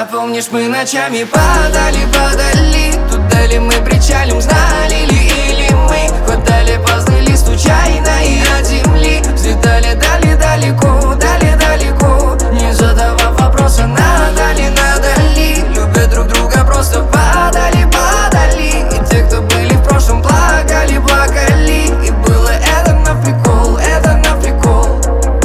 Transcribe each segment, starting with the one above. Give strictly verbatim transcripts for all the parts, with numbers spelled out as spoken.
А помнишь, мы ночами падали, падали. Туда ли мы причалим, знали ли или мы хватали поздний лист случайно и от земли взлетали дали далеко, дали далеко, не задавав вопроса, надо ли, надо ли. Любя друг друга просто падали, падали. И те, кто были в прошлом, плакали, плакали. И было это на прикол, это на прикол.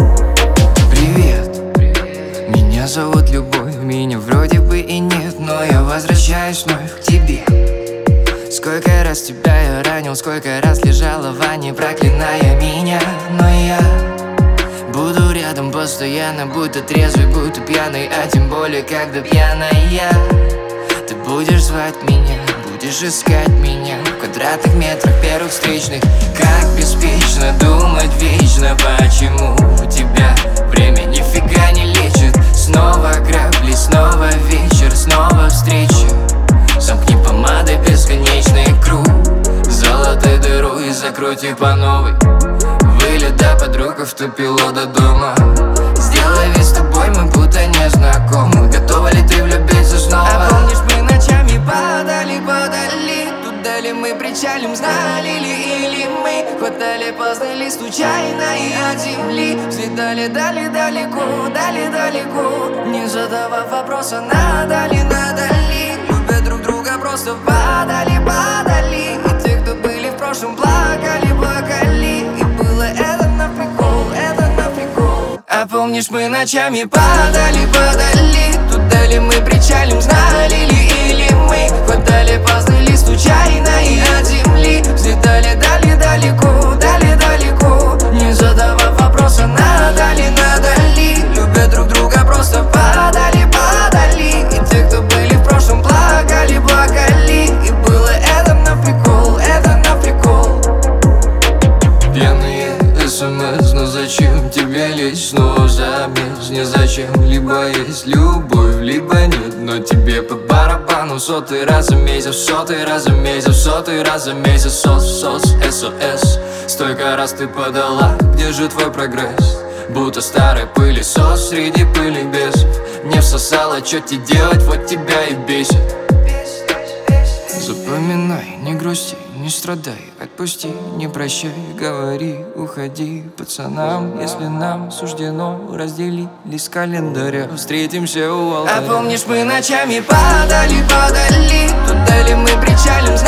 Привет, меня зовут Любовь, меня вроде бы и нет, но я возвращаюсь вновь к тебе. Сколько раз тебя я ранил, сколько раз лежала в ванне, проклиная меня. Но я буду рядом постоянно, будто трезвый, будто пьяный, а тем более, когда пьяная. Ты будешь звать меня, будешь искать меня в квадратных метрах первых встречных. Как беспечно думать вечно, почему у тебя время нифига не лечит. Снова грабли, снова вечер, снова встреча. Замкни помадой бесконечный круг, золотой дыру и закрути по новой. Вылет до подруг, втопило до дома. Сделай вид, с тобой мы будто не знакомы. Готова ли ты влюбиться снова? А помнишь, мы ночами падали, падали. Туда ли мы причалим, знали ли или мы хватали поздний лист случайно и от земли взлетали дали далеко, дали далеко, не задавав вопроса, надо ли, надо ли. Любя друг друга просто падали, падали. И те, кто были в прошлом, плакали, плакали. И было это на прикол, это на прикол. А помнишь, мы ночами падали, падали. Туда ли мы причалим, знали ли или мы хватали поздний лист случайно и от земли взлетали дали далеко, дали далеко, не задавав вопроса, надо ли, надо ли. Любя друг друга просто падали, падали. И те, кто были в прошлом, плакали, плакали. И было это на прикол, это на прикол. Пьяные смс, но зачем тебе лезть снова замес? Не зачем, либо есть любовь, либо нет. Но тебе по барабану сотый раз за месяц, сотый раз за месяц, сотый раз за месяц. Сос, сос, СОС. Столько раз ты подала, где же твой прогресс? Будто старый пылесос среди пыли бесов. Не всосала, что тебе делать, вот тебя и бесит. Запоминай, не грусти, не страдай, отпусти, не прощай, говори, уходи пацанам. Если нам суждено разделились календаря, встретимся у алтаря. А помнишь, мы ночами падали, падали. Туда ли мы причалим,